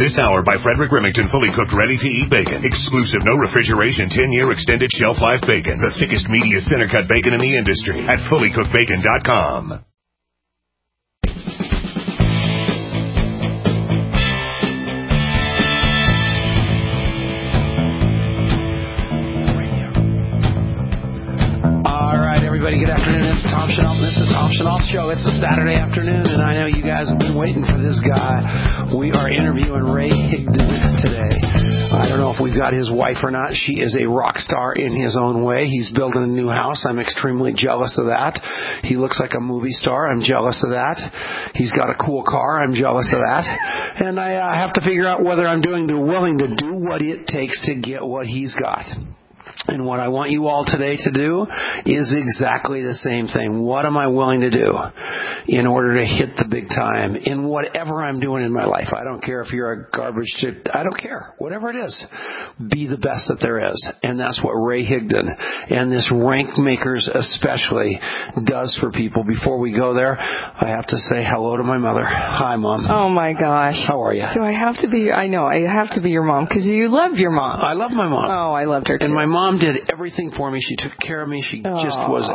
This hour by Frederick Remington, fully cooked, ready-to-eat bacon. Exclusive, no refrigeration, 10-year extended shelf life bacon. The thickest, meatiest center-cut bacon in the industry at fullycookedbacon.com. Good afternoon. It's Tom Chenault. This is the Tom Chenault Show. It's a Saturday afternoon, and I know you guys have been waiting for this guy. We are interviewing Ray Higdon today. I don't know if we've got his wife or not. She is a rock star in his own way. He's building a new house. I'm extremely jealous of that. He looks like a movie star. I'm jealous of that. He's got a cool car. I'm jealous of that. And I have to figure out whether I'm willing to do what it takes to get what he's got. And what I want you all today to do is exactly the same thing. What am I willing to do in order to hit the big time in whatever I'm doing in my life? I don't care if you're a garbage chip. I don't care. Whatever it is, be the best that there is. And that's what Ray Higdon and this Rank Makers especially does for people. Before we go there, I have to say hello to my mother. Hi, Mom. Oh, my gosh. How are you? Do I have to be? I know. I have to be your mom because you love your mom. I love my mom. Oh, I loved her, too. And my mom did everything for me. She took care of me. She just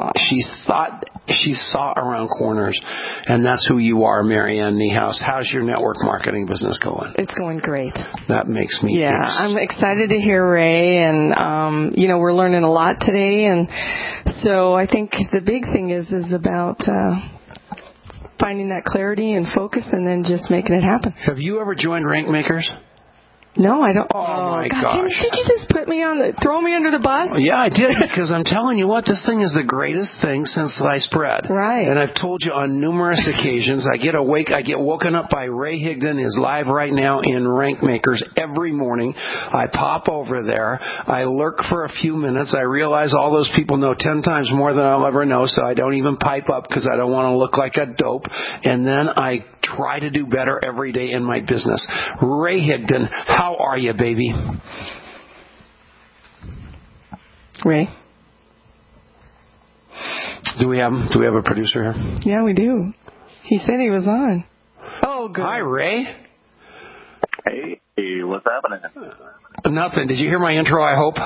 she saw around corners. And that's who you are, Marianne Niehaus. How's your network marketing business going? It's going great. That makes me I'm excited to hear Ray, and we're learning a lot today, and so I think the big thing is about finding that clarity and focus and then just making it happen. Have you ever joined Rank Makers? No, I don't. Oh, my gosh. Did you just throw me under the bus? Yeah, I did, because I'm telling you what, this thing is the greatest thing since sliced bread. Right. And I've told you on numerous occasions, I get woken up by Ray Higdon, is live right now in Rank Makers every morning. I pop over there. I lurk for a few minutes. I realize all those people know 10 times more than I'll ever know, so I don't even pipe up because I don't want to look like a dope. And then I try to do better every day in my business. Ray Higdon, how are you, baby? Ray? Do we have a producer here? Yeah, we do. He said he was on. Oh, good. Hi, Ray. Hey, what's happening? Nothing. Did you hear my intro, I hope?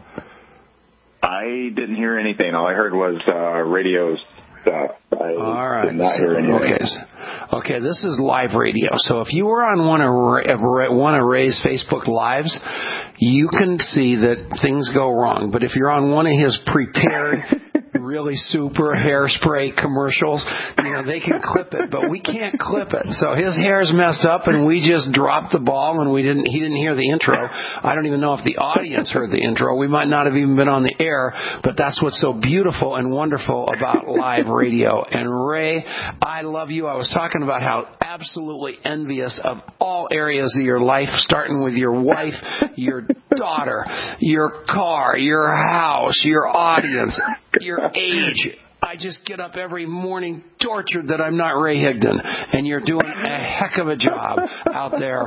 I didn't hear anything. All I heard was radio stuff. All right. Did not hear anything. Okay, this is live radio. So if you were on one of Ray's Facebook Lives, you can see that things go wrong. But if you're on one of his prepared, really super hairspray commercials, they can clip it, but we can't clip it. So his hair's messed up, and we just dropped the ball, and he didn't hear the intro. I don't even know if the audience heard the intro. We might not have even been on the air, but that's what's so beautiful and wonderful about live radio. And Ray, I love you. I was talking about how absolutely envious of all areas of your life, starting with your wife, your daughter, your car, your house, your audience, your age. I just get up every morning tortured that I'm not Ray Higdon, and you're doing a heck of a job out there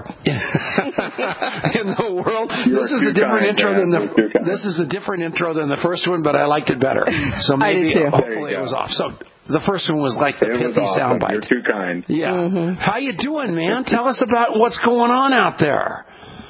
in the world. This is a different intro than the first one, but I liked it better. So maybe hopefully it was off. So the first one was like the pithy soundbite. You're too kind. Yeah. Mm-hmm. How you doing, man? Tell us about what's going on out there.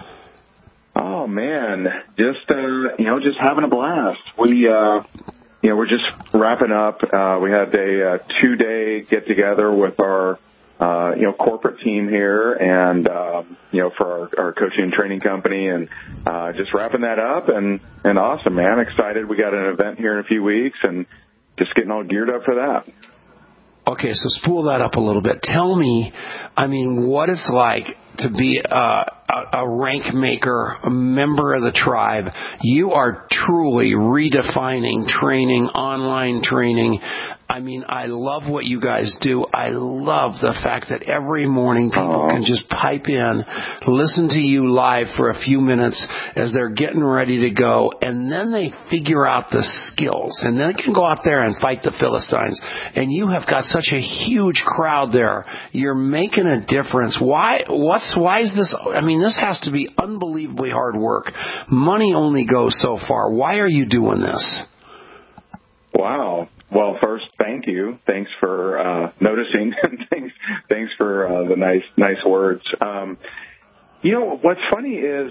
Oh man, just having a blast. We're just wrapping up. We had a 2-day get together with our corporate team here, and for our coaching and training company, and just wrapping that up, and awesome, man. Excited. We got an event here in a few weeks, and just getting all geared up for that. Okay, so spool that up a little bit. Tell me, what it's like to be a rank maker, a member of the tribe. You are truly redefining training, online training. I love what you guys do. I love the fact that every morning people can just pipe in, listen to you live for a few minutes as they're getting ready to go, and then they figure out the skills, and then they can go out there and fight the Philistines. And you have got such a huge crowd there. You're making a difference. Why is this? This has to be unbelievably hard work. Money only goes so far. Why are you doing this? Wow. Well, first, thank you. Thanks for noticing. Thanks for the nice words. You know, what's funny is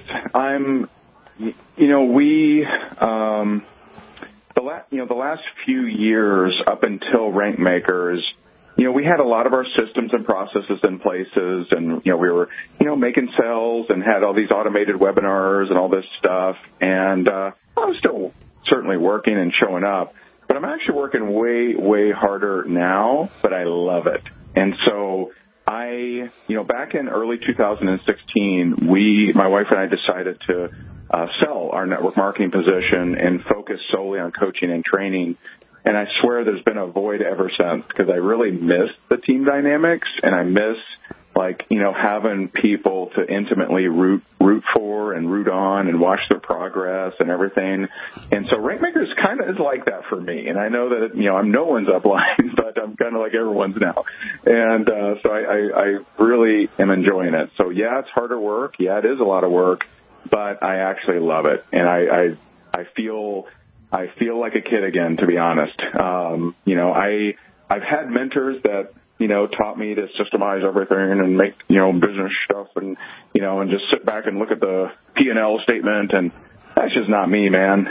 the last few years up until Rankmakers, we had a lot of our systems and processes in places, and, we were, making sales and had all these automated webinars and all this stuff. And I was still certainly working and showing up, but I'm actually working way, way harder now, but I love it. And so back in early 2016, my wife and I decided to sell our network marketing position and focus solely on coaching and training. And I swear there's been a void ever since, because I really miss the team dynamics, and I miss having people to intimately root for and root on and watch their progress and everything. And so Rankmakers kind of is like that for me. And I know that, I'm no one's upline, but I'm kind of like everyone's now. And so I really am enjoying it. So, yeah, it's harder work. Yeah, it is a lot of work, but I actually love it. And I feel like a kid again, to be honest. I've had mentors that, taught me to systemize everything and make, business stuff and just sit back and look at the P&L statement. And that's just not me, man.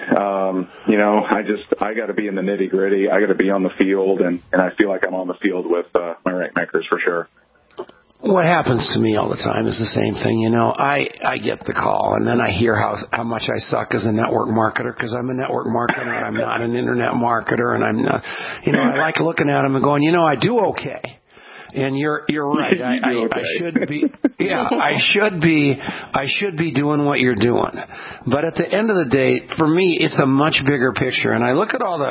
I got to be in the nitty gritty. I got to be on the field. And I feel like I'm on the field with my Rankmakers for sure. What happens to me all the time is the same thing. I get the call, and then I hear how much I suck as a network marketer, because I'm a network marketer. I'm not an internet marketer, and I'm not, I like looking at them and going, I do okay. And you're right. I should be, I should be doing what you're doing. But at the end of the day, for me, it's a much bigger picture. And I look at all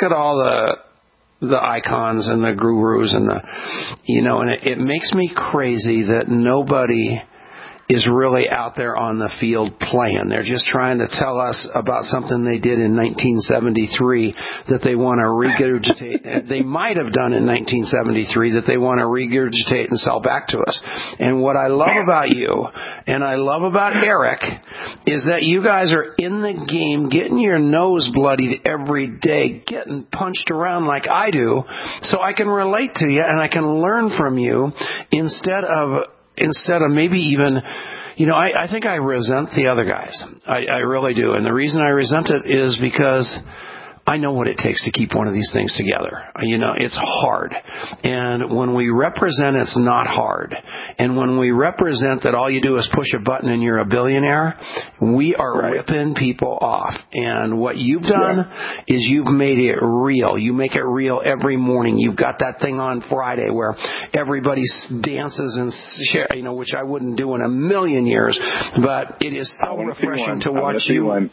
the icons and the gurus and and it makes me crazy that nobody is really out there on the field playing. They're just trying to tell us about something they did in 1973 that they want to regurgitate. They might have done in 1973 that they want to regurgitate and sell back to us. And what I love about you and I love about Eric is that you guys are in the game, getting your nose bloodied every day, getting punched around like I do, so I can relate to you and I can learn from you instead of maybe even, I think I resent the other guys. I really do. And the reason I resent it is because I know what it takes to keep one of these things together. It's hard. And when we represent it's not hard. And when we represent that all you do is push a button and you're a billionaire, we are ripping people off. And what you've done is you've made it real. You make it real every morning. You've got that thing on Friday where everybody dances and share, which I wouldn't do in a million years. But it is so refreshing to watch you.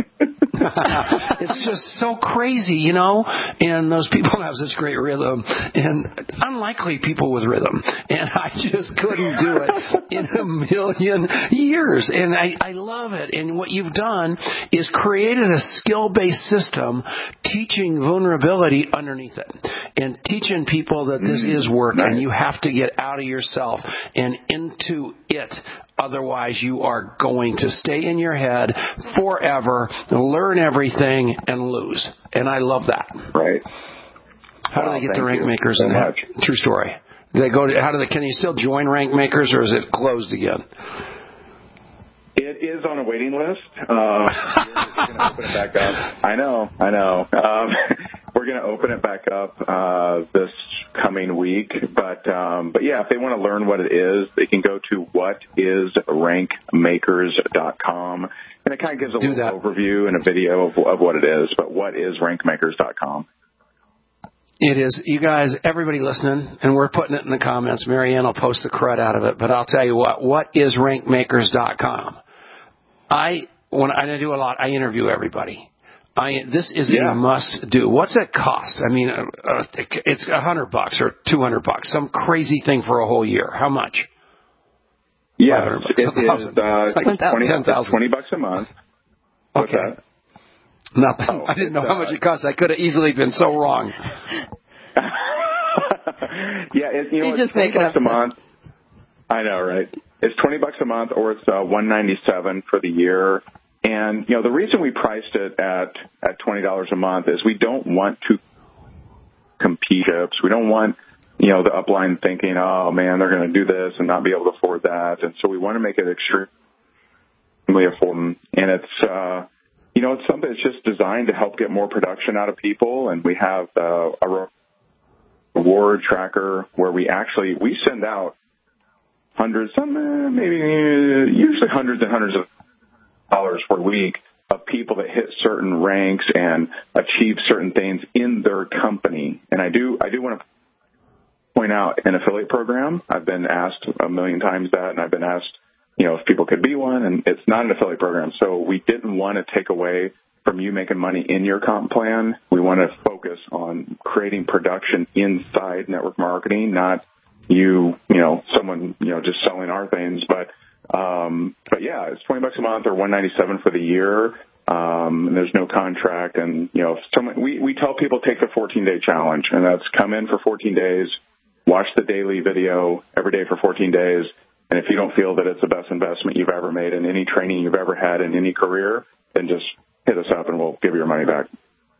It's just so crazy, and those people have such great rhythm, and unlikely people with rhythm, and I just couldn't do it in a million years, and I love it. And what you've done is created a skill-based system teaching vulnerability underneath it, and teaching people that this is work, and you have to get out of yourself and into it. Otherwise, you are going to stay in your head forever, learn everything, and lose. And I love that. Right. How do they get to Rankmakers? True story. Do they go to? Can you still join Rankmakers, or is it closed again? It is on a waiting list. We're going to open it back up. I know. We're going to open it back up this coming week. But yeah, if they want to learn what it is, they can go to whatisrankmakers.com. And it kind of gives a little overview and a video of what it is. But whatisrankmakers.com. It is. You guys, everybody listening, and we're putting it in the comments. Marianne will post the crud out of it. But I'll tell you whatisrankmakers.com. When I do a lot, I interview everybody. This is a must do. What's it cost? I mean, it's $100 or $200, some crazy thing for a whole year. How much? Yeah, it is $20 a month. Okay. Nothing. I didn't know how much it cost. I could have easily been so wrong. Yeah, it's just $20 a month. I know, right? It's $20 a month, or it's $197 for the year. And the reason we priced it at $20 a month is we don't want to compete. We don't want the upline thinking, oh man, they're going to do this and not be able to afford that. And so we want to make it extremely affordable. And it's, it's something that's just designed to help get more production out of people. And we have a reward tracker where we send out hundreds, usually hundreds and hundreds of dollars per week of people that hit certain ranks and achieve certain things in their company. And I do want to point out an affiliate program. I've been asked a million times that, and I've been asked, if people could be one, and it's not an affiliate program. So we didn't want to take away from you making money in your comp plan. We want to focus on creating production inside network marketing, not someone, just selling our things. But yeah, it's $20 a month or $197 for the year. And there's no contract. And, we tell people take the 14-day challenge, and that's come in for 14 days, watch the daily video every day for 14 days. And if you don't feel that it's the best investment you've ever made in any training you've ever had in any career, then just hit us up and we'll give you your money back.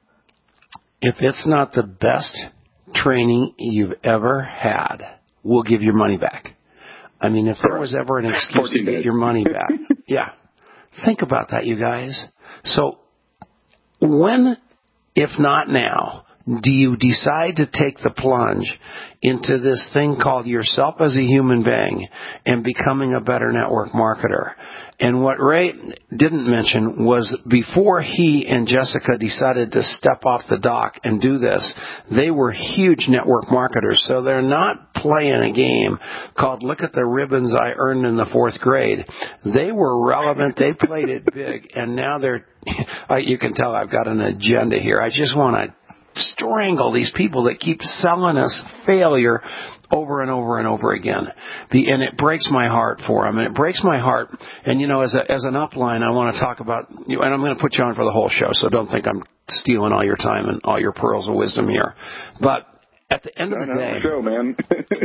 If it's not the best training you've ever had, we'll give your money back. I mean, if there was ever an excuse to get your money back. Yeah. Think about that, you guys. So when, if not now, do you decide to take the plunge into this thing called yourself as a human being and becoming a better network marketer? And what Ray didn't mention was before he and Jessica decided to step off the dock and do this, they were huge network marketers. So they're not playing a game called look at the ribbons I earned in the 4th grade. They were relevant. They played it big. And now you can tell I've got an agenda here. I just want to strangle these people that keep selling us failure over and over and over again. And it breaks my heart for them. And it breaks my heart. And, as an upline, I want to talk about you, and I'm going to put you on for the whole show, so don't think I'm stealing all your time and all your pearls of wisdom here. But at the end of the day, show, man.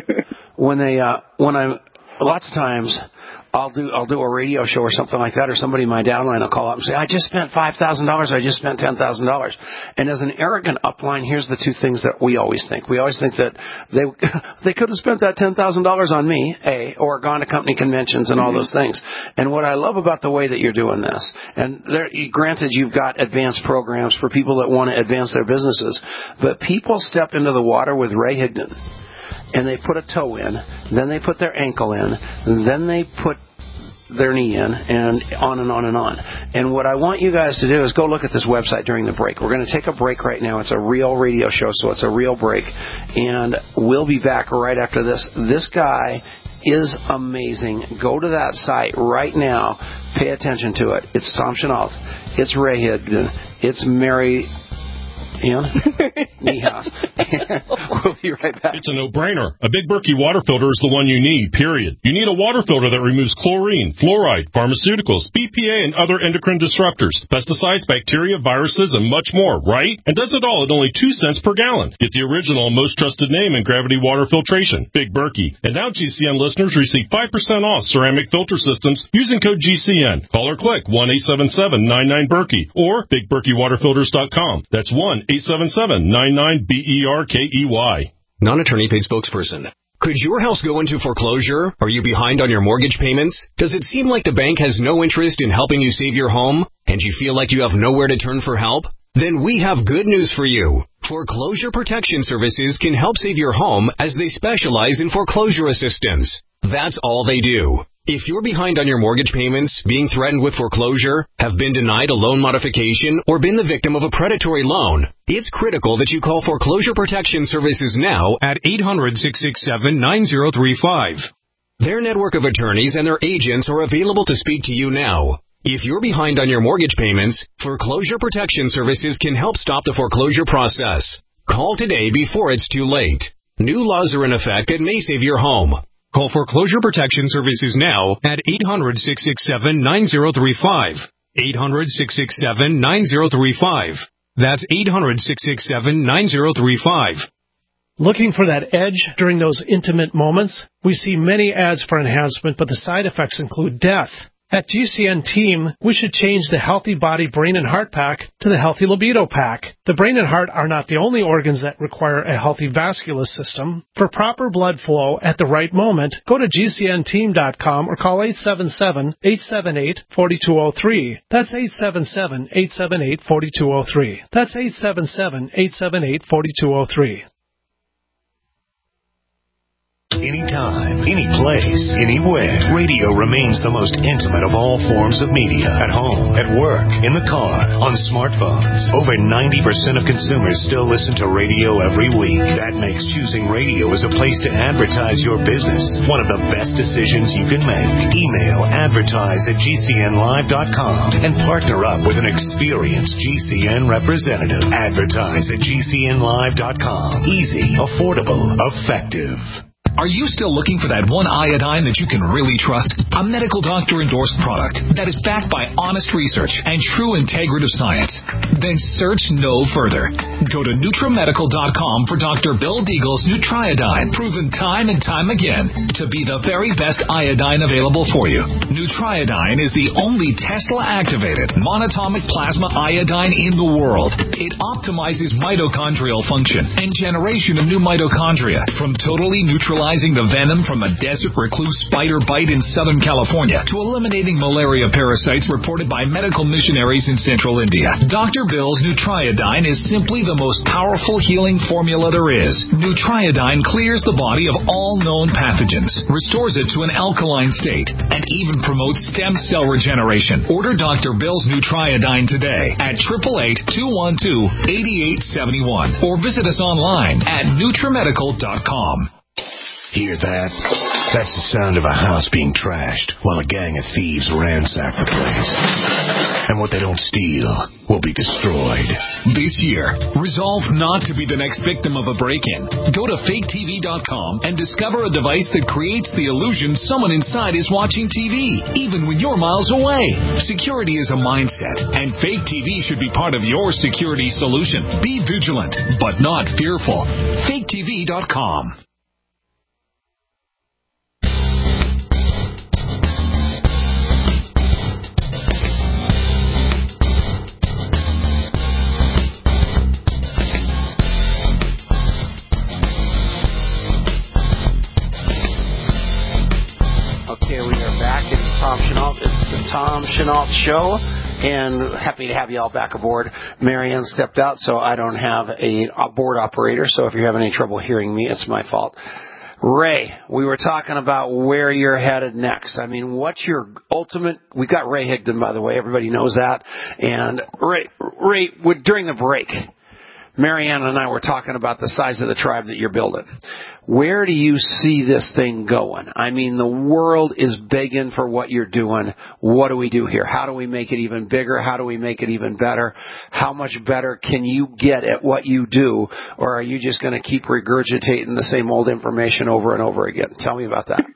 lots of times I'll do a radio show or something like that, or somebody in my downline will call up and say, I just spent $5,000, I just spent $10,000. And as an arrogant upline, here's the two things that we always think. We always think that they could have spent that $10,000 on me, or gone to company conventions and all those things. And what I love about the way that you're doing this, and granted you've got advanced programs for people that want to advance their businesses, but people step into the water with Ray Higdon, and they put a toe in, then they put their ankle in, then they put their knee in, and on and on and on. And what I want you guys to do is go look at this website during the break. We're going to take a break right now. It's a real radio show, so it's a real break. And we'll be back right after this. This guy is amazing. Go to that site right now. Pay attention to it. It's Tom Chenault. It's Ray Higdon. It's Mary Niehaus. We'll be right back. It's a no-brainer. A Big Berkey water filter is the one you need, period. You need a water filter that removes chlorine, fluoride, pharmaceuticals, BPA, and other endocrine disruptors, pesticides, bacteria, viruses, and much more, right? And does it all at only 2 cents per gallon. Get the original and most trusted name in gravity water filtration, Big Berkey. And now GCN listeners receive 5% off ceramic filter systems using code GCN. Call or click 1-877-99-BERKEY or BigBerkeyWaterFilters.com. That's 1-877-99-BERKEY. Non-attorney paid spokesperson. Could your house go into foreclosure? Are you behind on your mortgage payments? Does it seem like the bank has no interest in helping you save your home? And you feel like you have nowhere to turn for help? Then we have good news for you. Foreclosure Protection Services can help save your home as they specialize in foreclosure assistance. That's all they do. If you're behind on your mortgage payments, being threatened with foreclosure, have been denied a loan modification, or been the victim of a predatory loan, it's critical that you call Foreclosure Protection Services now at 800-667-9035. Their network of attorneys and their agents are available to speak to you now. If you're behind on your mortgage payments, Foreclosure Protection Services can help stop the foreclosure process. Call today before it's too late. New laws are in effect that may save your home. Call Foreclosure Protection Services now at 800-667-9035. 800-667-9035. That's 800-667-9035. Looking for that edge during those intimate moments? We see many ads for enhancement, but the side effects include death, At GCN Team, we should change the Healthy Body, Brain, and Heart Pack to the Healthy Libido Pack. The brain and heart are not the only organs that require a healthy vascular system. For proper blood flow at the right moment, go to GCNteam.com or call 877-878-4203. That's 877-878-4203. That's 877-878-4203. Anytime, any place, anywhere, radio remains the most intimate of all forms of media. At home, at work, in the car, on smartphones. Over 90% of consumers still listen to radio every week. That makes choosing radio as a place to advertise your business one of the best decisions you can make. Email advertise@gcnlive.com and partner up with an experienced GCN representative. Advertise at gcnlive.com. Easy, affordable, effective. Are you still looking for that one iodine that you can really trust? A medical doctor-endorsed product that is backed by honest research and true integrative science? Then search no further. Go to NutriMedical.com for Dr. Bill Deagle's Nutriodine, proven time and time again to be the very best iodine available for you. Nutriodine is the only Tesla-activated monatomic plasma iodine in the world. It optimizes mitochondrial function and generation of new mitochondria from totally neutralizing the venom from a desert recluse spider bite in Southern California to eliminating malaria parasites reported by medical missionaries in central India. Dr. Bill's Nutriodine is simply the most powerful healing formula there is. Nutriodine clears the body of all known pathogens, restores it to an alkaline state, and even promotes stem cell regeneration. Order Dr. Bill's Nutriodine today at 888-212-8871 or visit us online at NutriMedical.com. Hear that? That's the sound of a house being trashed while a gang of thieves ransack the place. And what they don't steal will be destroyed. This year, resolve not to be the next victim of a break-in. Go to faketv.com and discover a device that creates the illusion someone inside is watching TV, even when you're miles away. Security is a mindset, and Fake TV should be part of your security solution. Be vigilant, but not fearful. faketv.com. Okay, we are back. It's Tom Chenault. It's the Tom Chenault Show, and happy to have you all back aboard. Marianne stepped out, so I don't have a board operator, so if you're having any trouble hearing me, it's my fault. Ray, we were talking about where you're headed next. I mean, what's your ultimate... We got Ray Higdon, by the way. Everybody knows that. And Ray, during the break, Marianne and I were talking about the size of the tribe that you're building. Where do you see this thing going? I mean, the world is begging for what you're doing. What do we do here? How do we make it even bigger? How do we make it even better? How much better can you get at what you do? Or are you just going to keep regurgitating the same old information over and over again? Tell me about that.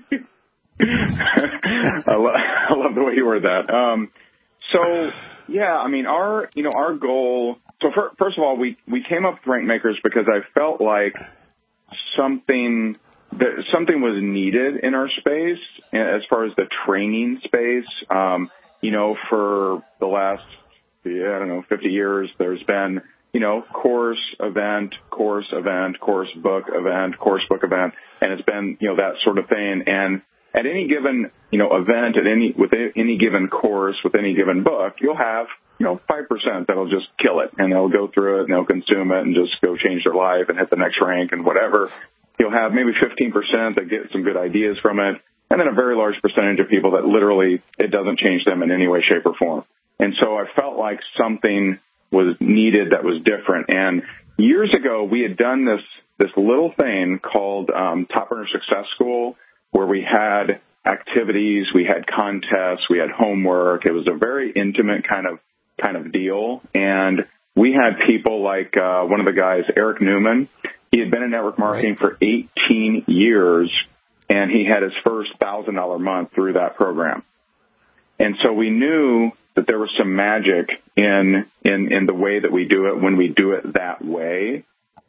I love the way you word that. Yeah, I mean, our goal... So first of all, we came up with Rank Makers because I felt like something was needed in our space as far as the training space. For the last, 50 years, there's been, course, event, course, book, event, course, book, event, and it's been, that sort of thing. And at any given, event, with any given course, with any given book, you'll have 5% that'll just kill it, and they'll go through it, and they'll consume it, and just go change their life and hit the next rank and whatever. You'll have maybe 15% that get some good ideas from it, and then a very large percentage of people that literally it doesn't change them in any way, shape, or form. And so I felt like something was needed that was different. And years ago, we had done this little thing called Top Earner Success School, where we had activities, we had contests, we had homework. It was a very intimate kind of deal. And we had people like one of the guys, Eric Newman. He had been in network marketing for 18 years, and he had his first $1,000 month through that program. And so we knew that there was some magic in the way that we do it when we do it that way.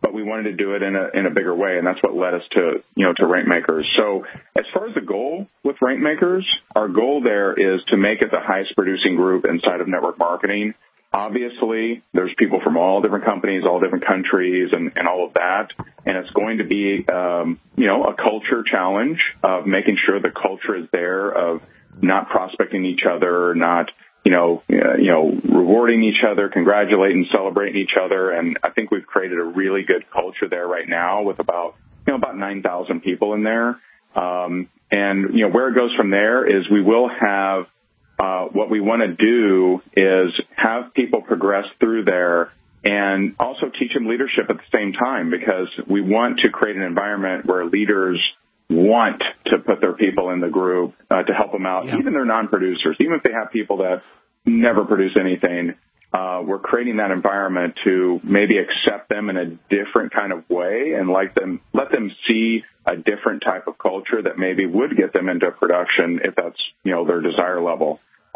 but we wanted to do it in a bigger way, and that's what led us to Rankmakers. So as far as the goal with Rankmakers, our goal there is to make it the highest producing group inside of network marketing. Obviously, there's people from all different companies, all different countries, and all of that. And it's going to be, a culture challenge of making sure the culture is there, of not prospecting each other, not, rewarding each other, congratulating, celebrating each other. And I think we've created a really good culture there right now with about 9,000 people in there. Where it goes from there is we will have, what we want to do is have people progress through there and also teach them leadership at the same time, because we want to create an environment where leaders want to put their people in the group to help them out, even their non-producers, even if they have people that never produce anything. We're creating that environment to maybe accept them in a different kind of way and let them see a different type of culture that maybe would get them into production if that's, their desire level.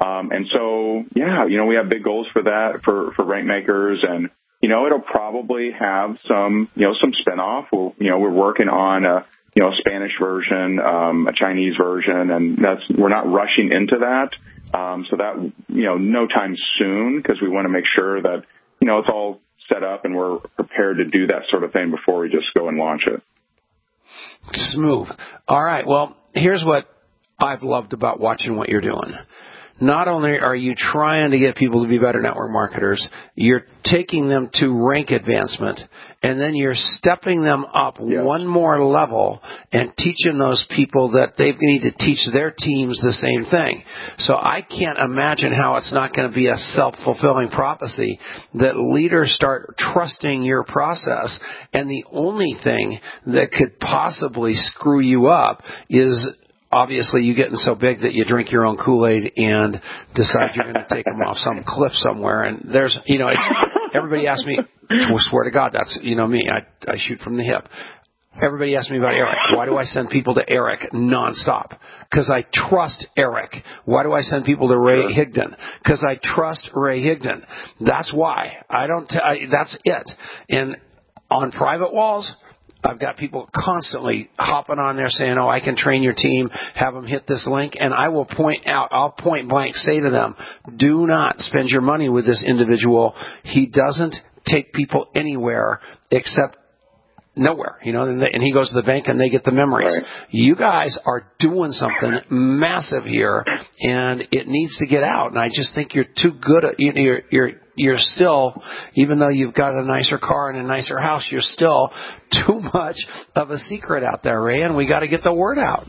We have big goals for that, for Rankmakers, and, it'll probably have some spinoff. We're working on a Spanish version, a Chinese version, and we're not rushing into that. So that, no time soon, because we want to make sure that, it's all set up and we're prepared to do that sort of thing before we just go and launch it. Smooth. All right. Well, here's what I've loved about watching what you're doing. Not only are you trying to get people to be better network marketers, you're taking them to rank advancement, and then you're stepping them up one more level and teaching those people that they need to teach their teams the same thing. So I can't imagine how it's not going to be a self-fulfilling prophecy that leaders start trusting your process, and the only thing that could possibly screw you up is obviously you getting so big that you drink your own Kool-Aid and decide you're going to take them off some cliff somewhere. And there's, everybody asks me, swear to God, that's, me, I shoot from the hip. Everybody asks me about Eric. Why do I send people to Eric nonstop? Because I trust Eric. Why do I send people to Ray Higdon? Because I trust Ray Higdon. That's why. That's it. And on private walls, I've got people constantly hopping on there saying, I can train your team, have them hit this link, and I'll point blank say to them, do not spend your money with this individual. He doesn't take people anywhere except nowhere, and he goes to the bank and they get the memories. Right. You guys are doing something massive here, and it needs to get out. And I just think you're too good at, you're still, even though you've got a nicer car and a nicer house, you're still too much of a secret out there, Ray, and we got to get the word out.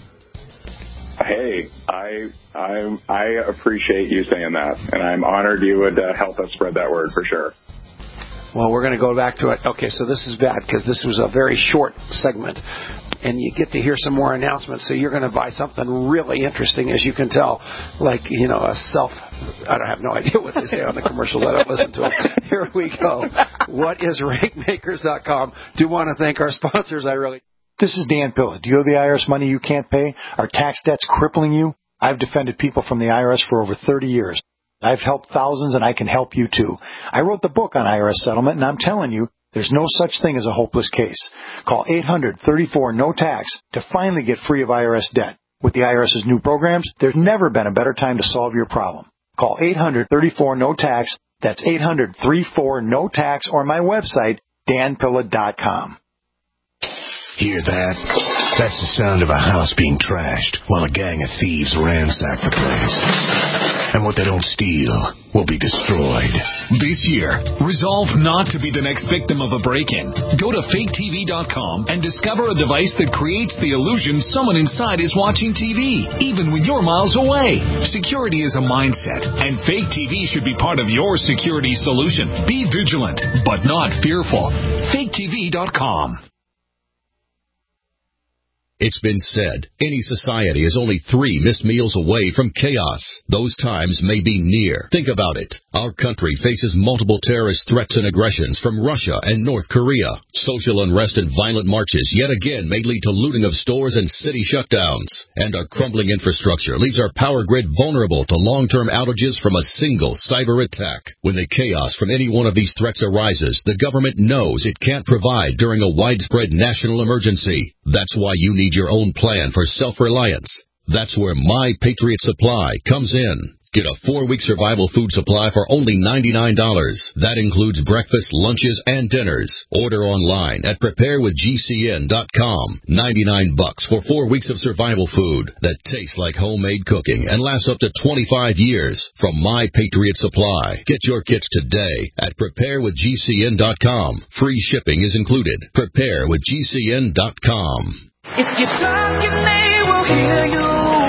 Hey, I appreciate you saying that, and I'm honored you would help us spread that word for sure. Well, we're going to go back to it. Okay, so this is bad because this was a very short segment, and you get to hear some more announcements, so you're going to buy something really interesting, as you can tell, like, I don't have no idea what they say on the commercials. I don't listen to them. Here we go. What is Rankmakers.com? Do want to thank our sponsors. This is Dan Pilla. Do you owe the IRS money you can't pay? Are tax debts crippling you? I've defended people from the IRS for over 30 years. I've helped thousands, and I can help you, too. I wrote the book on IRS settlement, and I'm telling you, there's no such thing as a hopeless case. Call 800-34-NO-TAX to finally get free of IRS debt. With the IRS's new programs, there's never been a better time to solve your problem. Call 800-34-NO-TAX. That's 800-34-NO-TAX, or my website, danpilla.com. Hear that? That's the sound of a house being trashed while a gang of thieves ransack the place. And what they don't steal will be destroyed. This year, resolve not to be the next victim of a break-in. Go to faketv.com and discover a device that creates the illusion someone inside is watching TV, even when you're miles away. Security is a mindset, and Fake TV should be part of your security solution. Be vigilant, but not fearful. faketv.com. It's been said, any society is only 3 missed meals away from chaos. Those times may be near. Think about it. Our country faces multiple terrorist threats and aggressions from Russia and North Korea. Social unrest and violent marches yet again may lead to looting of stores and city shutdowns. And our crumbling infrastructure leaves our power grid vulnerable to long-term outages from a single cyber attack. When the chaos from any one of these threats arises, the government knows it can't provide during a widespread national emergency. That's why you need your own plan for self-reliance. That's where My Patriot Supply comes in. Get a 4-week survival food supply for only $99. That includes breakfast, lunches, and dinners. Order online at preparewithgcn.com. $99 for 4 weeks of survival food that tastes like homemade cooking and lasts up to 25 years from My Patriot Supply. Get your kits today at preparewithgcn.com. Free shipping is included. Preparewithgcn.com. If you talk, your name will hear you.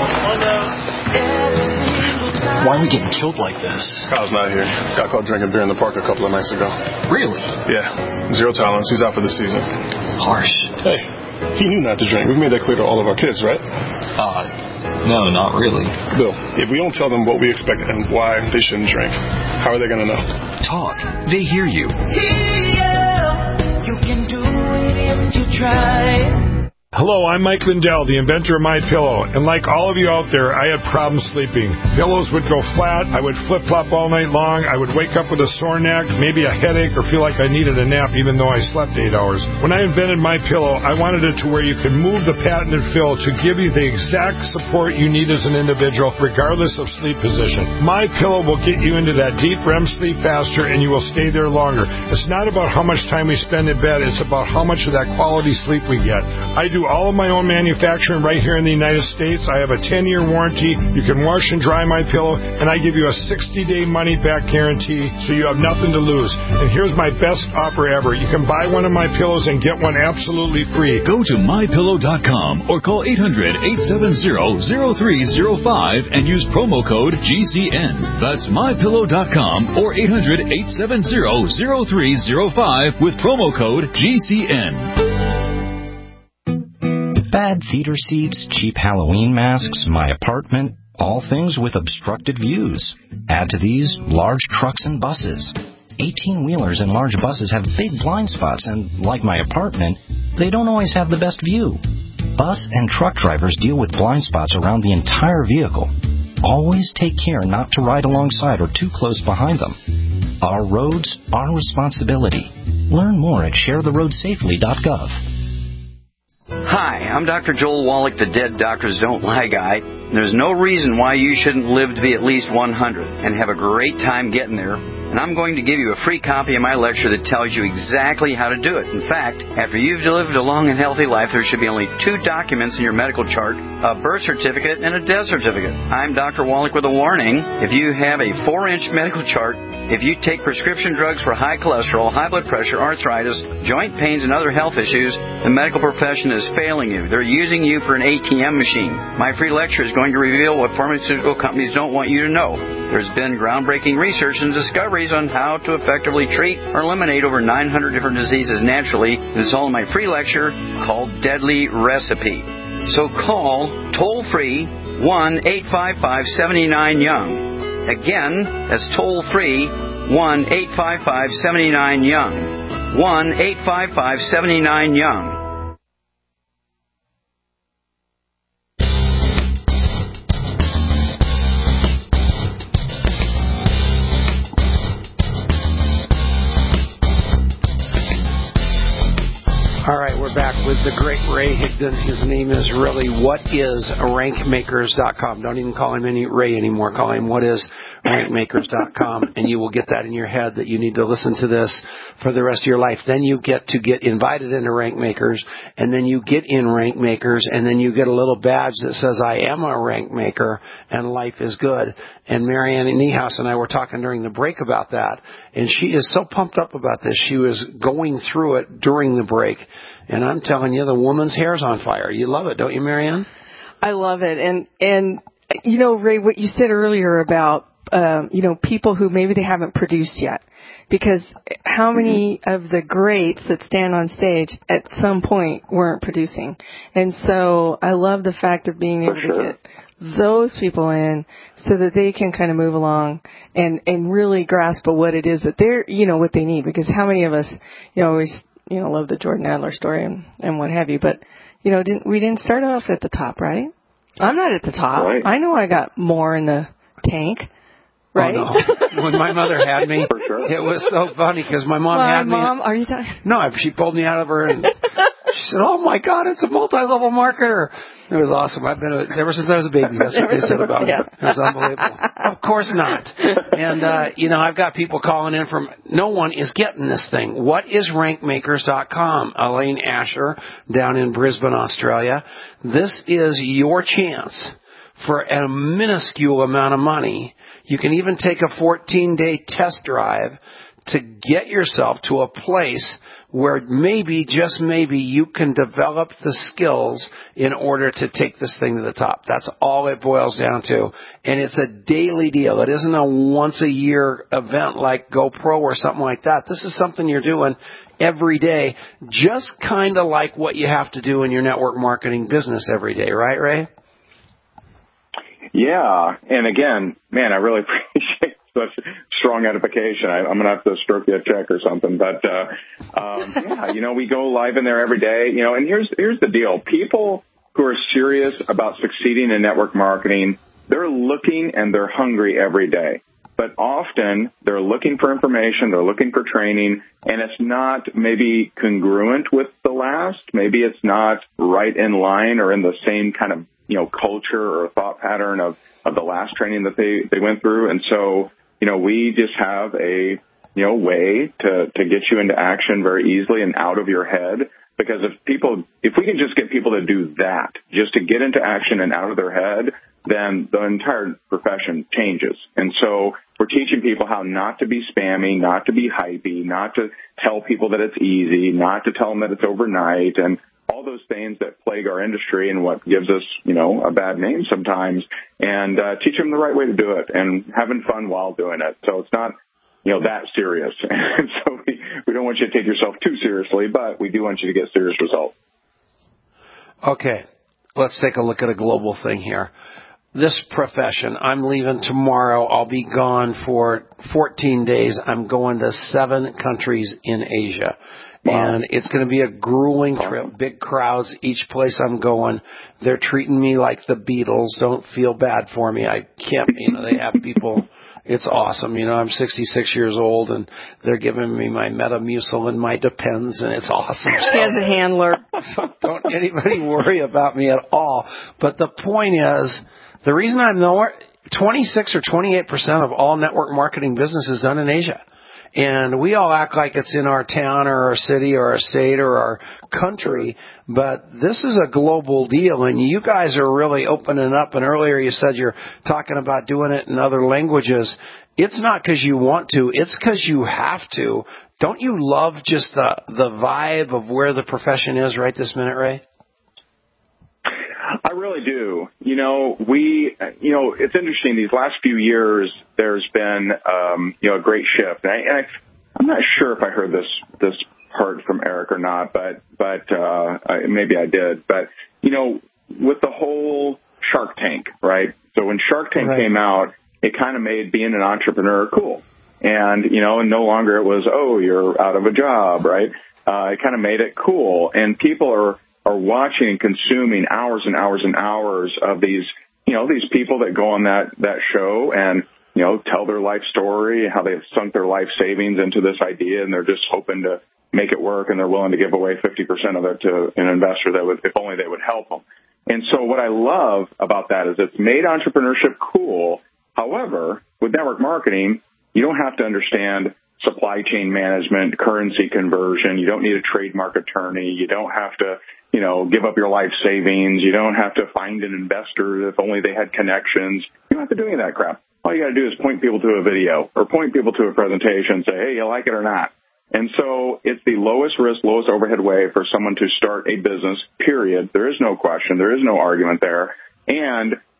Why are we getting killed like this? Kyle's not here. Got caught drinking beer in the park a couple of nights ago. Really? Yeah. 0 tolerance. He's out for the season. Harsh. Hey, he knew not to drink. We've made that clear to all of our kids, right? No, not really. Bill, if we don't tell them what we expect and why they shouldn't drink, how are they going to know? Talk. They hear you. You can do it if you try. Hello, I'm Mike Lindell, the inventor of MyPillow, and like all of you out there, I had problems sleeping. Pillows would go flat, I would flip-flop all night long, I would wake up with a sore neck, maybe a headache, or feel like I needed a nap even though I slept 8 hours. When I invented MyPillow, I wanted it to where you could move the patented fill to give you the exact support you need as an individual, regardless of sleep position. MyPillow will get you into that deep REM sleep faster, and you will stay there longer. It's not about how much time we spend in bed, it's about how much of that quality sleep we get. I do all of my own manufacturing right here in the United States. I have a 10-year warranty. You can wash and dry my pillow, and I give you a 60-day money-back guarantee, so you have nothing to lose. And here's my best offer ever. You can buy one of my pillows and get one absolutely free. Go to MyPillow.com or call 800-870-0305 and use promo code GCN. That's MyPillow.com or 800-870-0305 with promo code GCN. Bad theater seats, cheap Halloween masks, my apartment, all things with obstructed views. Add to these large trucks and buses. 18-wheelers and large buses have big blind spots, and like my apartment, they don't always have the best view. Bus and truck drivers deal with blind spots around the entire vehicle. Always take care not to ride alongside or too close behind them. Our roads, our responsibility. Learn more at sharetheroadsafely.gov. Hi, I'm Dr. Joel Wallach, the Dead Doctors Don't Lie guy. There's no reason why you shouldn't live to be at least 100 and have a great time getting there. And I'm going to give you a free copy of my lecture that tells you exactly how to do it. In fact, after you've lived a long and healthy life, there should be only 2 documents in your medical chart, a birth certificate and a death certificate. I'm Dr. Wallach with a warning. If you have a 4-inch medical chart, if you take prescription drugs for high cholesterol, high blood pressure, arthritis, joint pains, and other health issues, the medical profession is failing you. They're using you for an ATM machine. My free lecture is going to reveal what pharmaceutical companies don't want you to know. There's been groundbreaking research and discoveries on how to effectively treat or eliminate over 900 different diseases naturally. It's all in my free lecture called Deadly Recipe. So call toll-free 1-855-79-YOUNG. Again, that's toll-free 1-855-79-YOUNG. 1-855-79-YOUNG. All right, we're back with the great Ray Higdon. His name is really whatisrankmakers.com. Don't even call him any Ray anymore. Call him whatisrankmakers.com, and you will get that in your head that you need to listen to this for the rest of your life. Then you get to get invited into Rank Makers, and then you get in Rank Makers, and then you get a little badge that says, I am a Rank Maker, and life is good. And Marianne Niehaus and I were talking during the break about that, and she is so pumped up about this. She was going through it during the break. And I'm telling you, the woman's hair's on fire. You love it, don't you, Marianne? I love it. And Ray, what you said earlier about, people who maybe they haven't produced yet. Because how many of the greats that stand on stage at some point weren't producing? And so I love the fact of being able to get those people in so that they can kind of move along and really grasp what it is that they're, what they need. Because how many of us, always, love the Jordan Adler story and what have you. But, we didn't start off at the top, right? I'm not at the top. Right. I know I got more in the tank. Right? Oh, no. When my mother had me, it was so funny because my mom had me. Mom, are you talking? No, she pulled me out of her and she said, "Oh my God, it's a multi-level marketer." It was awesome. I've been ever since I was a baby. That's what they said about me. It was unbelievable. Of course not. And I've got people calling in from. No one is getting this thing. What is RankMakers.com? Elaine Asher down in Brisbane, Australia. This is your chance for a minuscule amount of money. You can even take a 14-day test drive to get yourself to a place where maybe, just maybe, you can develop the skills in order to take this thing to the top. That's all it boils down to. And it's a daily deal. It isn't a once-a-year event like GoPro or something like that. This is something you're doing every day, just kind of like what you have to do in your network marketing business every day. Right, Ray? Yeah, and again, man, I really appreciate such strong edification. I'm going to have to stroke you a check or something. But, we go live in there every day, and here's the deal. People who are serious about succeeding in network marketing, they're looking and they're hungry every day. But often they're looking for information, they're looking for training, and it's not maybe congruent with the last. Maybe it's not right in line or in the same kind of culture or thought pattern of the last training that they went through. And so, we just have a, way to get you into action very easily and out of your head. Because if we can just get people to do that, just to get into action and out of their head, then the entire profession changes. And so we're teaching people how not to be spammy, not to be hypey, not to tell people that it's easy, not to tell them that it's overnight, and all those things that plague our industry and what gives us, a bad name sometimes, and teach them the right way to do it and having fun while doing it. So it's not, that serious. And so we don't want you to take yourself too seriously, but we do want you to get serious results. Okay, let's take a look at a global thing here. This profession, I'm leaving tomorrow. I'll be gone for 14 days. I'm going to 7 countries in Asia. Wow. And it's going to be a grueling trip, big crowds each place I'm going. They're treating me like the Beatles. Don't feel bad for me. I can't, they have people. It's awesome. I'm 66 years old, and they're giving me my Metamucil and my Depends, and it's awesome. She has a handler. So don't anybody worry about me at all. But the point is, the reason I'm nowhere, 26 or 28% of all network marketing business is done in Asia. And we all act like it's in our town or our city or our state or our country, but this is a global deal, and you guys are really opening up. And earlier you said you're talking about doing it in other languages. It's not because you want to. It's because you have to. Don't you love just the vibe of where the profession is right this minute, Ray? I really do. It's interesting. These last few years, there's been, a great shift. And I'm not sure if I heard this part from Eric or not, but maybe I did. But, with the whole Shark Tank, right? So when Shark Tank came out, it kind of made being an entrepreneur cool. And, and no longer it was, oh, you're out of a job, right? It kind of made it cool. And people are watching and consuming hours and hours and hours of these people that go on that show and, tell their life story, how they've sunk their life savings into this idea, and they're just hoping to make it work, and they're willing to give away 50% of it to an investor that would, if only they would help them. And so what I love about that is it's made entrepreneurship cool. However, with network marketing, you don't have to understand supply chain management, currency conversion. You don't need a trademark attorney. You don't have to, give up your life savings. You don't have to find an investor if only they had connections. You don't have to do any of that crap. All you got to do is point people to a video or point people to a presentation and say, hey, you like it or not? And so it's the lowest risk, lowest overhead way for someone to start a business, period. There is no question. There is no argument there. And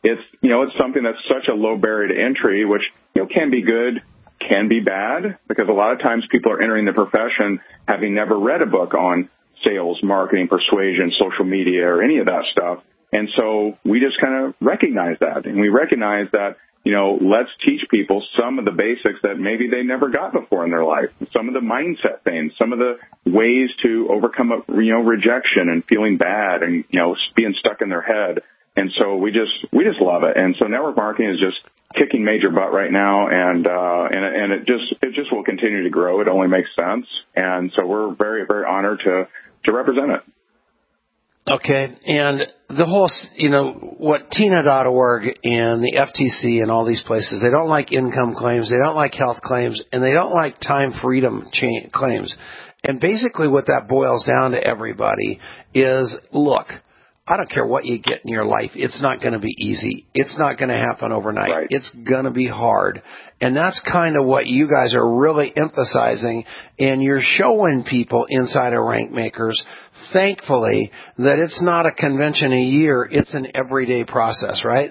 it's something that's such a low barrier to entry, which, can be good, can be bad, because a lot of times people are entering the profession having never read a book on sales, marketing, persuasion, social media, or any of that stuff. And so we just kind of recognize that. And we recognize that, let's teach people some of the basics that maybe they never got before in their life. Some of the mindset things, some of the ways to overcome, rejection and feeling bad and, being stuck in their head. And so we just love it. And so network marketing is just kicking major butt right now. And it just will continue to grow. It only makes sense. And so we're very, very honored to represent it. Okay, and the whole, what TINA.org and the FTC and all these places, they don't like income claims, they don't like health claims, and they don't like time freedom claims. And basically what that boils down to everybody is, look, I don't care what you get in your life. It's not going to be easy. It's not going to happen overnight. Right. It's going to be hard. And that's kind of what you guys are really emphasizing. And you're showing people inside of Rank Makers, thankfully, that it's not a convention a year. It's an everyday process, right?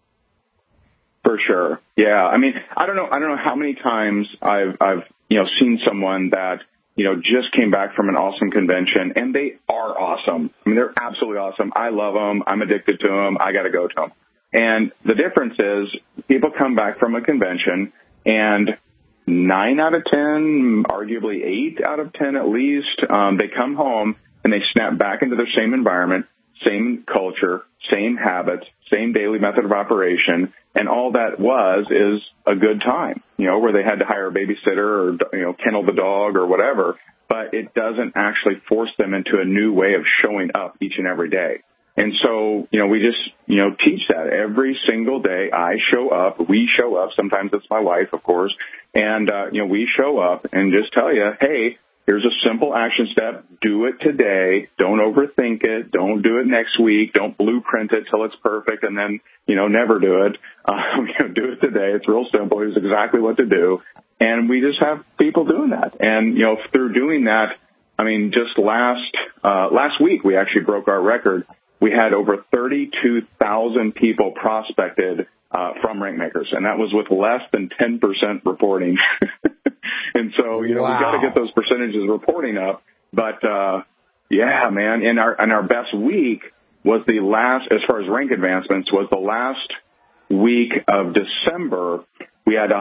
For sure. Yeah. I mean, I don't know how many times I've seen someone that, just came back from an awesome convention, and they are awesome. I mean, they're absolutely awesome. I love them. I'm addicted to them. I got to go to them. And the difference is people come back from a convention, and 9 out of 10, arguably 8 out of 10 at least, they come home and they snap back into their same environment, same culture, same habits, same daily method of operation, and all that is a good time, where they had to hire a babysitter or, kennel the dog or whatever, but it doesn't actually force them into a new way of showing up each and every day. And so, we just, teach that every single day. I show up, we show up. Sometimes it's my wife, of course. And, we show up and just tell you, hey, here's a simple action step. Do it today. Don't overthink it. Don't do it next week. Don't blueprint it till it's perfect and then, never do it. Do it today. It's real simple. Here's exactly what to do. And we just have people doing that. And, through doing that, I mean, just last week, we actually broke our record. We had over 32,000 people prospected from Rank Makers, and that was with less than 10% reporting. And so, we got to get those percentages reporting up. But, yeah, man, and our best week was the last, as far as rank advancements, was the last week of December. We had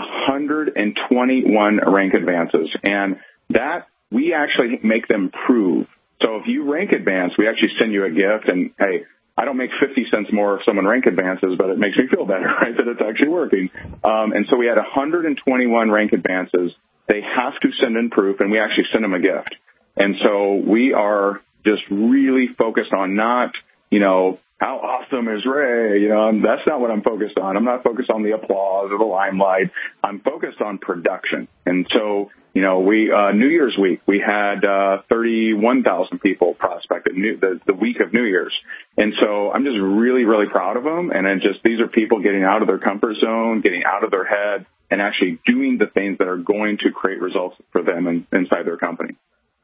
121 rank advances, and that we actually make them prove. So if you rank advance, we actually send you a gift, and hey, I don't make 50 cents more if someone rank advances, but it makes me feel better, right, that it's actually working. And so we had 121 rank advances. They have to send in proof, and we actually send them a gift. And so we are just really focused on not, how awesome is Ray? That's not what I'm focused on. I'm not focused on the applause or the limelight. I'm focused on production. And so, we New Year's week, we had 31,000 people prospected the week of New Year's. And so I'm just really, really proud of them. And these are people getting out of their comfort zone, getting out of their head, and actually doing the things that are going to create results for them inside their company.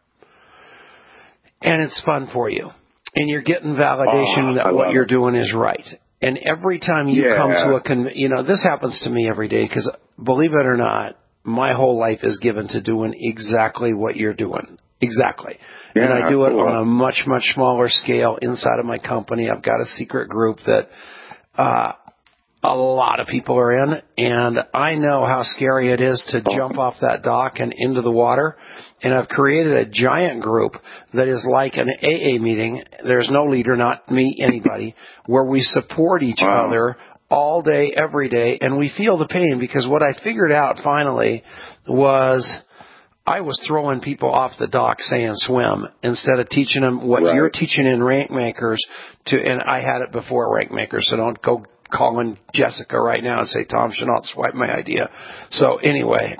And it's fun for you. And you're getting validation that what you're doing is right. And every time you come to this happens to me every day because, believe it or not, my whole life is given to doing exactly what you're doing. Exactly. Yeah, and I do it on a much, much smaller scale inside of my company. I've got a secret group that a lot of people are in, and I know how scary it is to jump off that dock and into the water. And I've created a giant group that is like an AA meeting. There's no leader, not me, anybody, where we support each other all day, every day, and we feel the pain because what I figured out finally was I was throwing people off the dock saying swim instead of teaching them what you're teaching in Rank Makers and I had it before Rank Makers, so don't go calling Jessica right now and say, Tom Chenault swiped my idea. So anyway,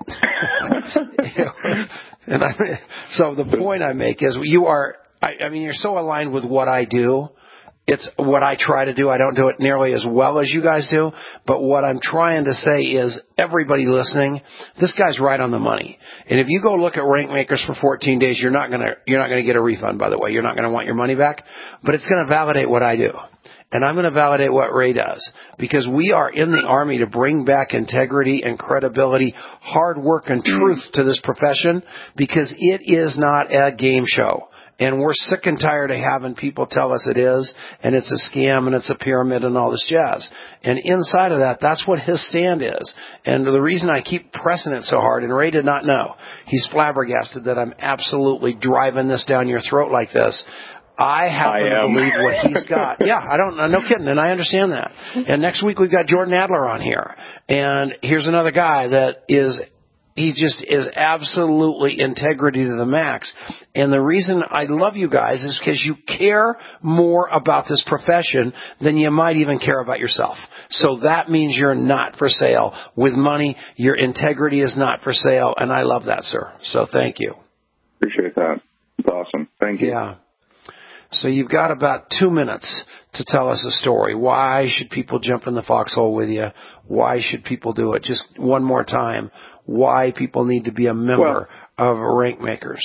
so the point I make is you're so aligned with what I do. It's what I try to do. I don't do it nearly as well as you guys do. But what I'm trying to say is everybody listening, this guy's right on the money. And if you go look at Rank Makers for 14 days, you're not going to get a refund, by the way. You're not going to want your money back. But it's going to validate what I do. And I'm going to validate what Ray does, because we are in the Army to bring back integrity and credibility, hard work and truth to this profession, because it is not a game show. And we're sick and tired of having people tell us it is, and it's a scam, and it's a pyramid, and all this jazz. And inside of that, that's what his stand is. And the reason I keep pressing it so hard, and Ray did not know, he's flabbergasted that I'm absolutely driving this down your throat like this. I happen to believe what he's got. Yeah, no kidding, and I understand that. And next week we've got Jordan Adler on here. And here's another guy that he just is absolutely integrity to the max. And the reason I love you guys is because you care more about this profession than you might even care about yourself. So that means you're not for sale with money. Your integrity is not for sale. And I love that, sir. So thank you. Appreciate that. It's awesome. Thank you. Yeah. So you've got about 2 minutes to tell us a story. Why should people jump in the foxhole with you? Why should people do it? Just one more time. Why people need to be a member of Rank Makers.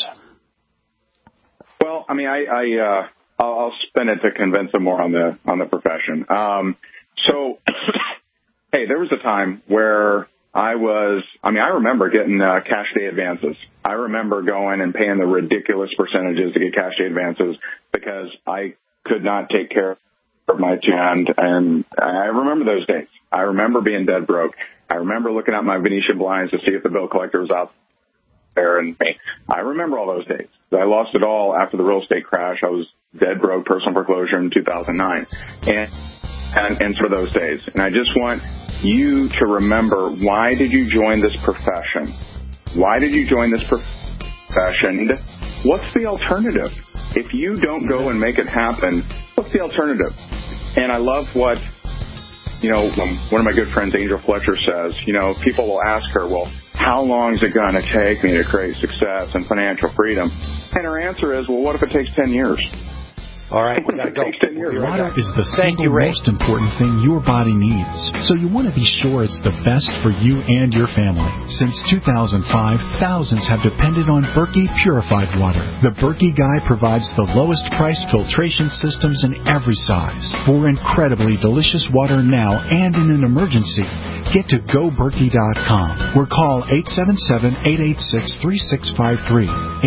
Well, I mean, I'll spin it to convince them more on the profession. So, hey, there was a time where I remember getting cash day advances. I remember going and paying the ridiculous percentages to get cash day advances because I could not take care of my hand. And I remember those days. I remember being dead broke. I remember looking at my Venetian blinds to see if the bill collector was out there. And I remember all those days. I lost it all after the real estate crash. I was dead broke, personal foreclosure in 2009. And for those days. And I just want you to remember, why did you join this profession? Why did you join this profession? What's the alternative? If you don't go and make it happen, what's the alternative? And I love what, one of my good friends, Angel Fletcher, says. People will ask her, well, how long is it going to take me to create success and financial freedom? And her answer is, well, what if it takes 10 years? All right, we gotta go. Water is the single most important thing your body needs, so you want to be sure it's the best for you and your family. Since 2005, thousands have depended on Berkey purified water. The Berkey Guy provides the lowest price filtration systems in every size. For incredibly delicious water now and in an emergency, get to GoBerkey.com or call 877-886-3653.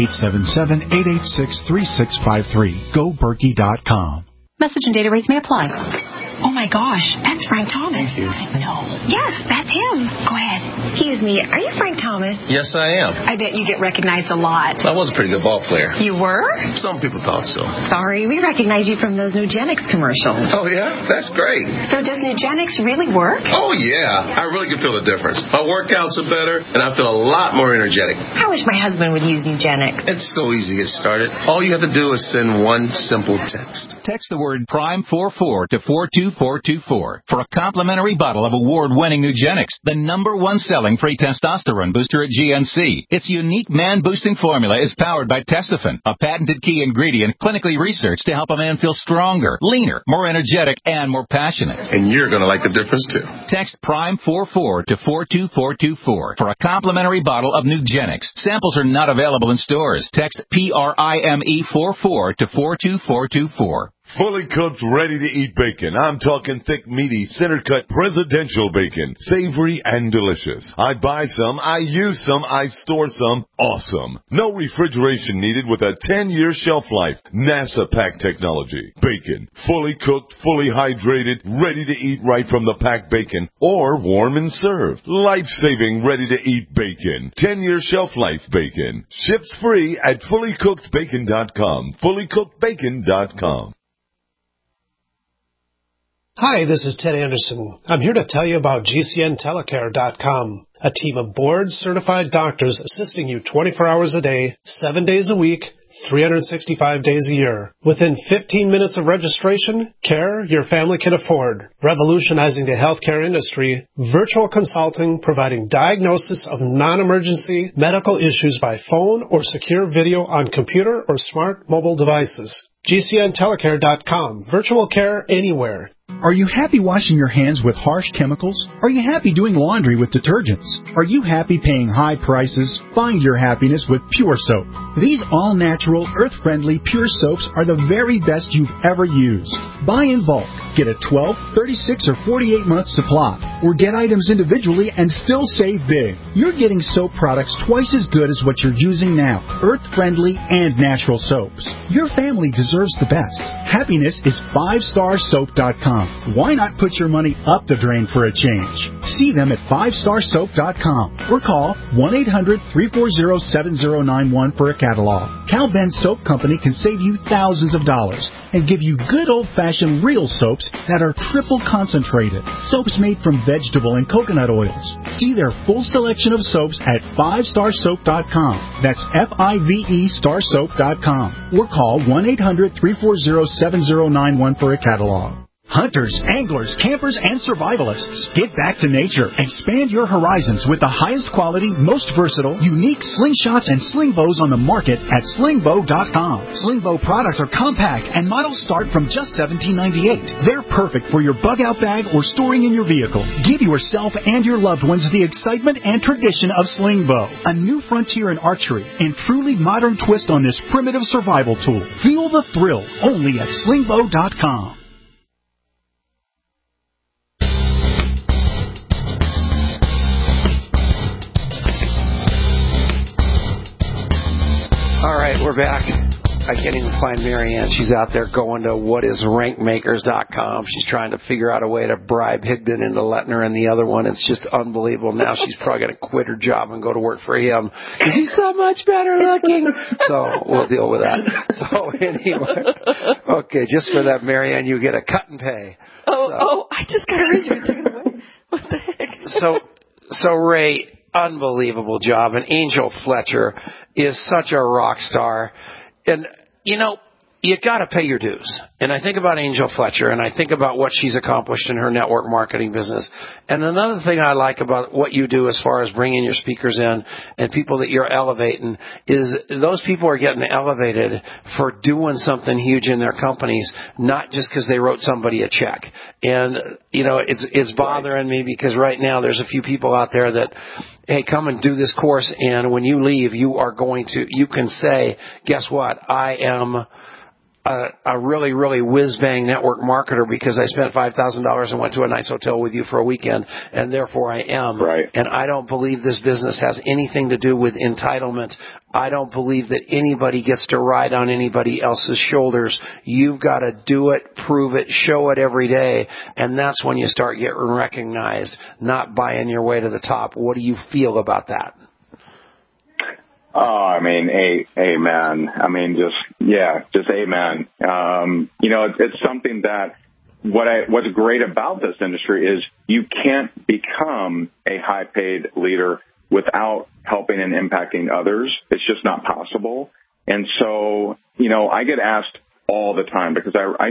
877-886-3653. GoBerkey.com. Message and data rates may apply. Oh my gosh, that's Frank Thomas. No. Yes, that's him. Go ahead. Excuse me, are you Frank Thomas? Yes, I am. I bet you get recognized a lot. I was a pretty good ball player. You were? Some people thought so. Sorry, we recognize you from those Nugenics commercials. Oh, yeah? That's great. So does Nugenics really work? Oh, yeah. I really can feel the difference. My workouts are better, and I feel a lot more energetic. I wish my husband would use Nugenics. It's so easy to get started. All you have to do is send one simple text. Text the word PRIME44 to 42424 for a complimentary bottle of award-winning Nugenics, the #1 selling free testosterone booster at GNC. Its unique man-boosting formula is powered by Testofen, a patented key ingredient clinically researched to help a man feel stronger, leaner, more energetic, and more passionate. And you're going to like the difference, too. Text PRIME44 to 42424 for a complimentary bottle of Nugenics. Samples are not available in stores. Text PRIME44 to 42424. Fully cooked, ready-to-eat bacon. I'm talking thick, meaty, center-cut presidential bacon. Savory and delicious. I buy some, I use some, I store some. Awesome. No refrigeration needed with a 10-year shelf life. NASA pack technology. Bacon. Fully cooked, fully hydrated, ready to eat right from the packed bacon. Or warm and served. Life-saving, ready-to-eat bacon. 10-year shelf life bacon. Ships free at fullycookedbacon.com. Fullycookedbacon.com. Hi, this is Ted Anderson. I'm here to tell you about GCNtelecare.com, a team of board-certified doctors assisting you 24 hours a day, 7 days a week, 365 days a year. Within 15 minutes of registration, care your family can afford. Revolutionizing the healthcare industry, virtual consulting providing diagnosis of non-emergency medical issues by phone or secure video on computer or smart mobile devices. GCNtelecare.com. Virtual care anywhere. Are you happy washing your hands with harsh chemicals? Are you happy doing laundry with detergents? Are you happy paying high prices? Find your happiness with Pure Soap. These all-natural, earth-friendly Pure Soaps are the very best you've ever used. Buy in bulk. Get a 12, 36, or 48-month supply. Or get items individually and still save big. You're getting soap products twice as good as what you're using now. Earth-friendly and natural soaps. Your family deserves the best. Happiness is 5starsoap.com. Why not put your money up the drain for a change? See them at 5starsoap.com or call 1-800-340-7091 for a catalog. Cal Ben Soap Company can save you thousands of dollars and give you good old-fashioned real soaps that are triple concentrated. Soaps made from vegetable and coconut oils. See their full selection of soaps at 5starsoap.com. That's F-I-V-E starsoap.com or call 1-800-340-7091 for a catalog. Hunters, anglers, campers, and survivalists, get back to nature. Expand your horizons with the highest quality, most versatile, unique slingshots and sling bows on the market at slingbow.com. Slingbow products are compact and models start from just $17.98. They're perfect for your bug-out bag or storing in your vehicle. Give yourself and your loved ones the excitement and tradition of Slingbow, a new frontier in archery and truly modern twist on this primitive survival tool. Feel the thrill only at slingbow.com. All right, we're back. I can't even find Marianne. She's out there going to whatisrankmakers.com. She's trying to figure out a way to bribe Higdon into letting her in the other one. It's just unbelievable. Now she's probably going to quit her job and go to work for him because he's so much better looking. So we'll deal with that. So anyway, okay, just for that, Marianne, you get a cut and pay. I just got to raise your hand away. What the heck? So Ray, unbelievable job. And Angel Fletcher is such a rock star. And, you know, you got to pay your dues. And I think about Angel Fletcher, and I think about what she's accomplished in her network marketing business. And another thing I like about what you do as far as bringing your speakers in and people that you're elevating is those people are getting elevated for doing something huge in their companies, not just because they wrote somebody a check. And, you know, it's bothering me because right now there's a few people out there that, hey, come and do this course, and when you leave, you can say, guess what, I am a really, really whiz-bang network marketer because I spent $5,000 and went to a nice hotel with you for a weekend, and therefore I am. Right. And I don't believe this business has anything to do with entitlement. I don't believe that anybody gets to ride on anybody else's shoulders. You've got to do it, prove it, show it every day, and that's when you start getting recognized, not buying your way to the top. What do you feel about that? Oh, I mean, amen. I mean, just amen. You know, it's something that what's great about this industry is you can't become a high-paid leader without helping and impacting others. It's just not possible. And so, you know, I get asked all the time because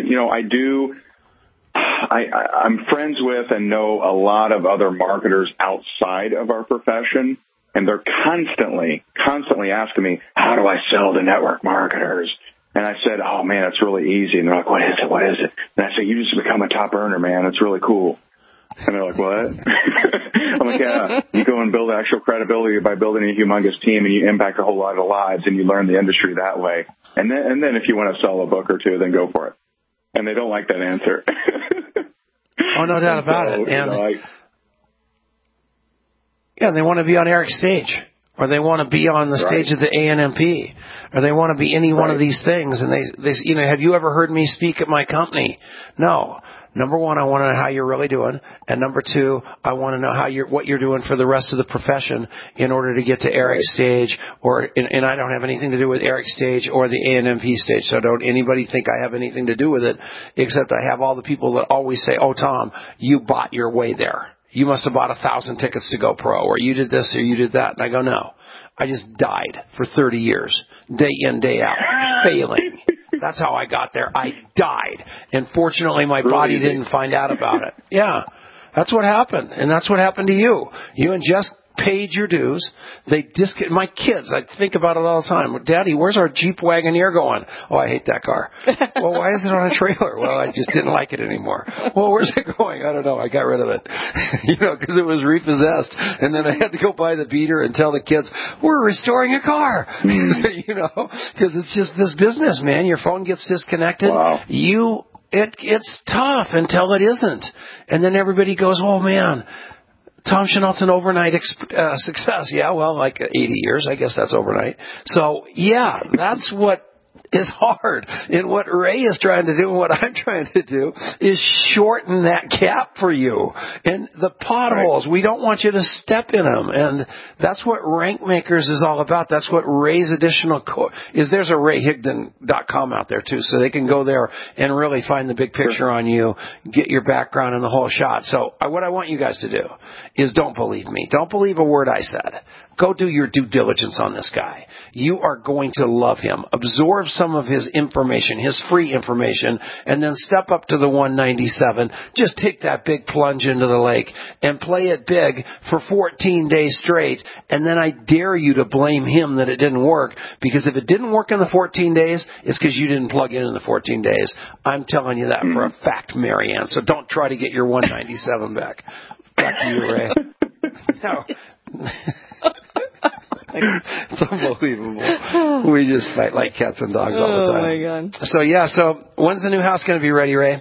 I'm friends with and know a lot of other marketers outside of our profession. And they're constantly asking me, how do I sell to network marketers? And I said, oh, man, it's really easy. And they're like, what is it? And I said, you just become a top earner, man. It's really cool. And they're like, what? I'm like, yeah, you go and build actual credibility by building a humongous team, and you impact a whole lot of lives, and you learn the industry that way. And then if you want to sell a book or two, then go for it. And they don't like that answer. Oh, no doubt about it. And yeah, they want to be on Eric's stage, or they want to be on the stage of the ANMP, or they want to be any one of these things. And they, you know, have you ever heard me speak at my company? No. Number one, I want to know how you're really doing, and number two, I want to know what you're doing for the rest of the profession in order to get to Eric's stage, and I don't have anything to do with Eric's stage or the ANMP stage. So don't anybody think I have anything to do with it, except I have all the people that always say, "Oh, Tom, you bought your way there. You must have bought 1,000 tickets to go pro, or you did this, or you did that." And I go, no, I just died for 30 years, day in, day out, failing. That's how I got there. I died. And fortunately, my body didn't find out about it. Yeah. That's what happened, and that's what happened to you. You and Jess paid your dues. My kids, I think about it all the time. Daddy, where's our Jeep Wagoneer going? Oh, I hate that car. Well, why is it on a trailer? Well, I just didn't like it anymore. Well, where's it going? I don't know. I got rid of it. Because it was repossessed. And then I had to go buy the beater and tell the kids, we're restoring a car. Because it's just this business, man. Your phone gets disconnected. Wow. It's tough until it isn't. And then everybody goes, oh, man, Tom Chenault's an overnight success. Yeah, well, like 80 years, I guess that's overnight. So, yeah, that's what is hard. And what Ray is trying to do and what I'm trying to do is shorten that gap for you. And the potholes, we don't want you to step in them. And that's what Rank Makers is all about. That's what Ray's additional is. There's a RayHigdon.com out there, too, so they can go there and really find the big picture on you, get your background and the whole shot. So what I want you guys to do is don't believe me. Don't believe a word I said. Go do your due diligence on this guy. You are going to love him. Absorb some of his information, his free information, and then step up to the 197. Just take that big plunge into the lake and play it big for 14 days straight. And then I dare you to blame him that it didn't work, because if it didn't work in the 14 days, it's because you didn't plug in the 14 days. I'm telling you that for a fact, Marianne. So don't try to get your 197 back. Back to you, Ray. No. It's unbelievable. We just fight like cats and dogs all the time. Oh, my God. So when's the new house going to be ready, Ray?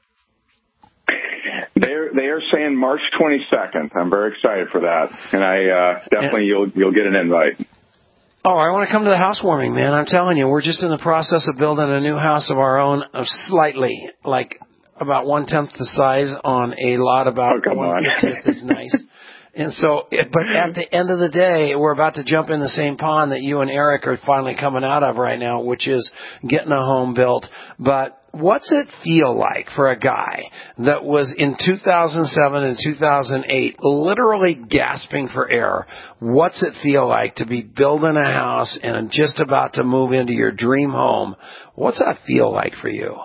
They are saying March 22nd. I'm very excited for that, and I definitely you'll get an invite. Oh, I want to come to the housewarming, man. I'm telling you, we're just in the process of building a new house of our own, slightly, like about 1/10 the size on a lot about 1/50 is nice. And so, but at the end of the day, we're about to jump in the same pond that you and Eric are finally coming out of right now, which is getting a home built. But what's it feel like for a guy that was in 2007 and 2008 literally gasping for air? What's it feel like to be building a house and just about to move into your dream home? What's that feel like for you?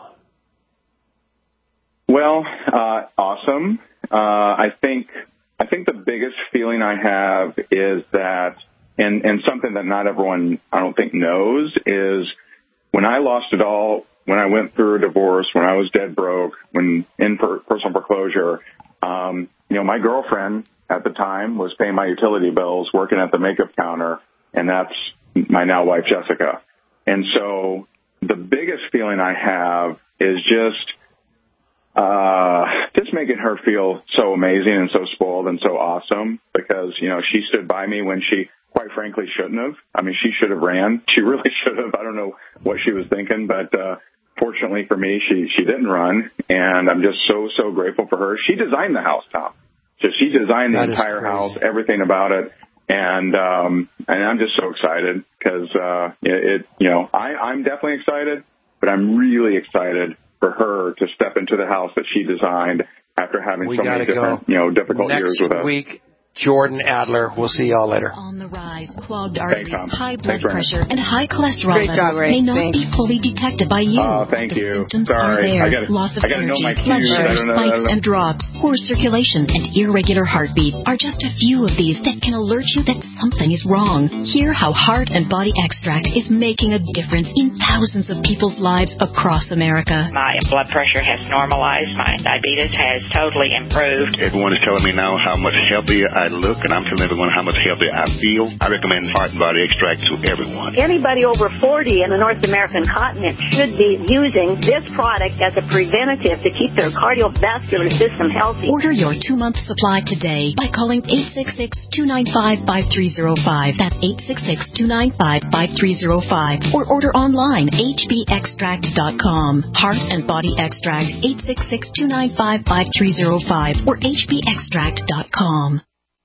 Well, awesome. I think the biggest feeling I have is that, and something that not everyone, I don't think, knows, is when I lost it all, when I went through a divorce, when I was dead broke, when in personal foreclosure, my girlfriend at the time was paying my utility bills, working at the makeup counter, and that's my now wife, Jessica. And so the biggest feeling I have is just making her feel so amazing and so spoiled and so awesome, because, she stood by me when she, quite frankly, shouldn't have. I mean, she should have ran. She really should have. I don't know what she was thinking, but fortunately for me, she didn't run, and I'm just so grateful for her. She designed the house, Tom. So she designed the entire house, everything about it, and I'm just so excited because I'm definitely excited, but I'm really excited for her to step into the house that she designed after having so many different, difficult years with us. Next week, Jordan Adler. We'll see y'all later. On the rise, clogged arteries, high blood pressure, and high cholesterol levels may not be fully detected by you. Oh, thank you. Symptoms Sorry. are there. Loss of energy, blood sugar spikes and drops, poor circulation, and irregular heartbeat are just a few of these that can alert you that something is wrong. Hear how Heart and Body Extract is making a difference in thousands of people's lives across America. My blood pressure has normalized. My diabetes has totally improved. Everyone is telling me now how much healthier I look, and I'm telling everyone how much healthier I feel. I recommend Heart and Body Extract to everyone. Anybody over 40 in the North American continent should be using this product as a preventative to keep their cardiovascular system healthy. Order your 2-month supply today by calling 866-295-5305. That's 866-295-5305. Or order online, hbextract.com. Heart and Body Extract, 866-295-5305 or hbextract.com.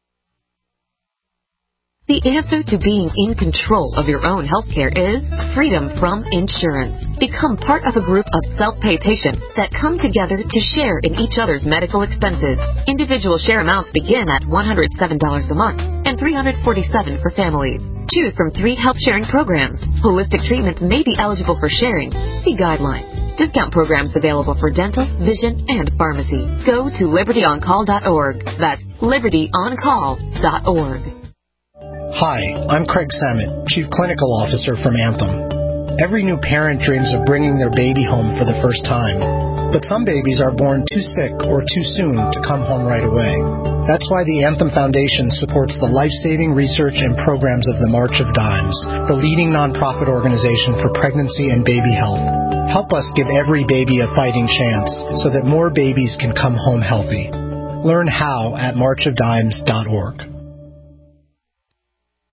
The answer to being in control of your own healthcare is freedom from insurance. Become part of a group of self-pay patients that come together to share in each other's medical expenses. Individual share amounts begin at $107 a month and $347 for families. Choose from 3 health sharing programs. Holistic treatments may be eligible for sharing. See guidelines. Discount programs available for dental, vision, and pharmacy. Go to libertyoncall.org. That's libertyoncall.org. Hi, I'm Craig Samet, Chief Clinical Officer from Anthem. Every new parent dreams of bringing their baby home for the first time. But some babies are born too sick or too soon to come home right away. That's why the Anthem Foundation supports the life-saving research and programs of the March of Dimes, the leading nonprofit organization for pregnancy and baby health. Help us give every baby a fighting chance so that more babies can come home healthy. Learn how at marchofdimes.org.